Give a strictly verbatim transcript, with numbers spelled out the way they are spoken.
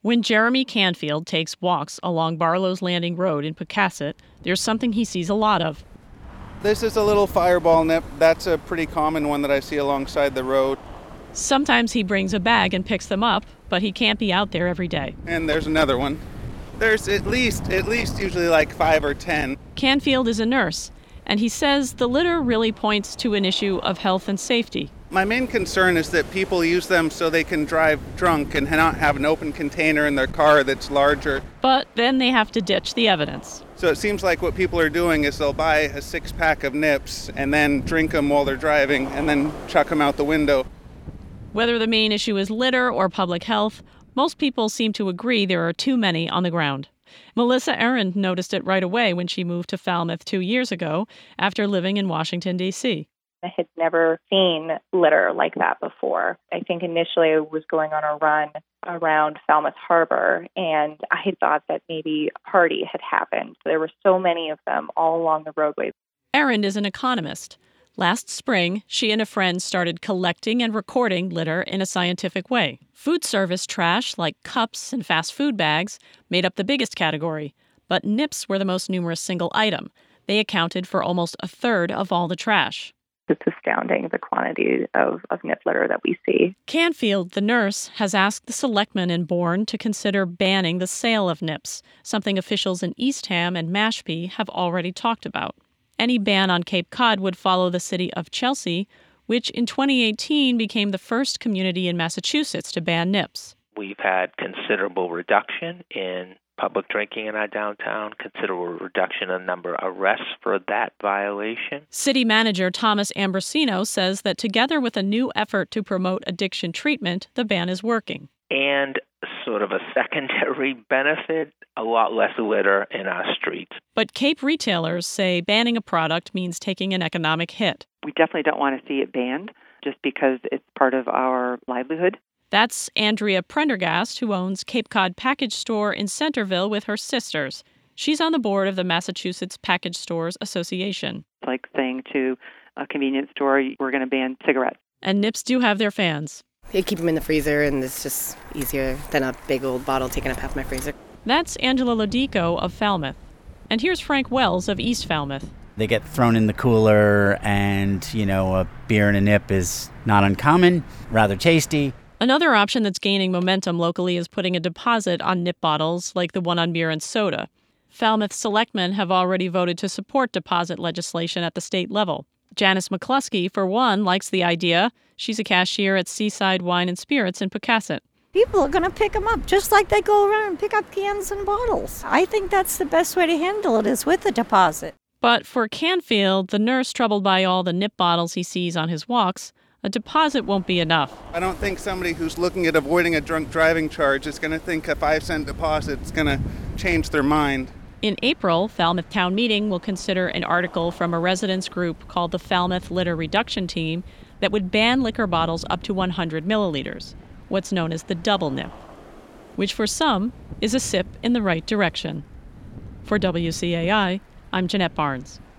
When Jeremy Canfield takes walks along Barlow's Landing Road in Pocasset, there's something he sees a lot of. This is a little fireball nip. That's a pretty common one that I see alongside the road. Sometimes he brings a bag and picks them up, but he can't be out there every day. And there's another one. There's at least, at least usually like five or ten. Canfield is a nurse, and he says the litter really points to an issue of health and safety. My main concern is that people use them so they can drive drunk and not have an open container in their car that's larger. But then they have to ditch the evidence. So it seems like what people are doing is they'll buy a six-pack of nips and then drink them while they're driving and then chuck them out the window. Whether the main issue is litter or public health, most people seem to agree there are too many on the ground. Melissa Arend noticed it right away when she moved to Falmouth two years ago after living in Washington, D C I had never seen litter like that before. I think initially I was going on a run around Falmouth Harbor, and I had thought that maybe a party had happened. There were so many of them all along the roadway. Arend is an economist. Last spring, she and a friend started collecting and recording litter in a scientific way. Food service trash, like cups and fast food bags, made up the biggest category, but nips were the most numerous single item. They accounted for almost a third of all the trash. It's astounding, the quantity of, of nip litter that we see. Canfield, the nurse, has asked the selectmen in Bourne to consider banning the sale of nips, something officials in Eastham and Mashpee have already talked about. Any ban on Cape Cod would follow the city of Chelsea, which in twenty eighteen became the first community in Massachusetts to ban nips. We've had considerable reduction in public drinking in our downtown, considerable reduction in the number of arrests for that violation. City manager Thomas Ambrosino says that together with a new effort to promote addiction treatment, the ban is working. And sort of a secondary benefit, a lot less litter in our streets. But Cape retailers say banning a product means taking an economic hit. We definitely don't want to see it banned just because it's part of our livelihood. That's Andrea Prendergast, who owns Cape Cod Package Store in Centerville with her sisters. She's on the board of the Massachusetts Package Stores Association. It's like saying to a convenience store, we're going to ban cigarettes. And nips do have their fans. They keep them in the freezer, and it's just easier than a big old bottle taking up half my freezer. That's Angela Lodico of Falmouth. And here's Frank Wells of East Falmouth. They get thrown in the cooler, and, you know, a beer and a nip is not uncommon, rather tasty. Another option that's gaining momentum locally is putting a deposit on nip bottles like the one on beer and soda. Falmouth selectmen have already voted to support deposit legislation at the state level. Janice McCluskey, for one, likes the idea. She's a cashier at Seaside Wine and Spirits in Pocasset. People are going to pick them up just like they go around and pick up cans and bottles. I think that's the best way to handle it is with a deposit. But for Canfield, the nurse troubled by all the nip bottles he sees on his walks, a deposit won't be enough. I don't think somebody who's looking at avoiding a drunk driving charge is going to think a five cent deposit is going to change their mind. In April, Falmouth Town Meeting will consider an article from a residents group called the Falmouth Litter Reduction Team that would ban liquor bottles up to one hundred milliliters, what's known as the double nip, which for some is a sip in the right direction. For W C A I, I'm Jeanette Barnes.